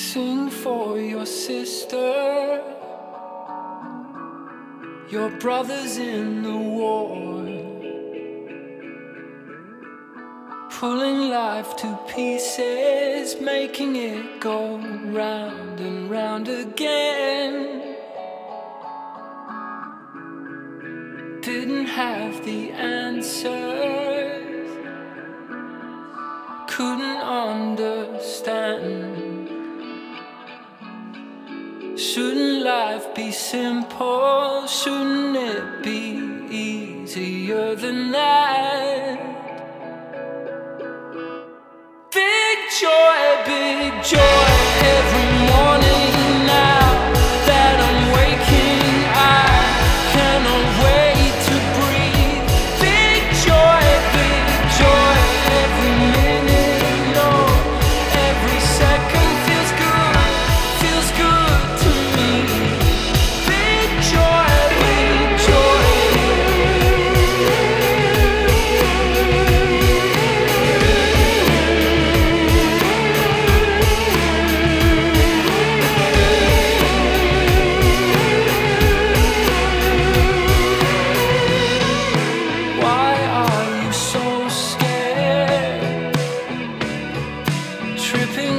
Sing for your sister, your brothers in the war, pulling life to pieces, making it go round and round again. Didn't have the answers, couldn't understand. Shouldn't life be simple? Shouldn't it be easier than that? Big joy every morning now that I'm waking. I cannot wait to breathe. Big joy every minute. No, every second feels good to me. Big joy. Why are you so scared? Tripping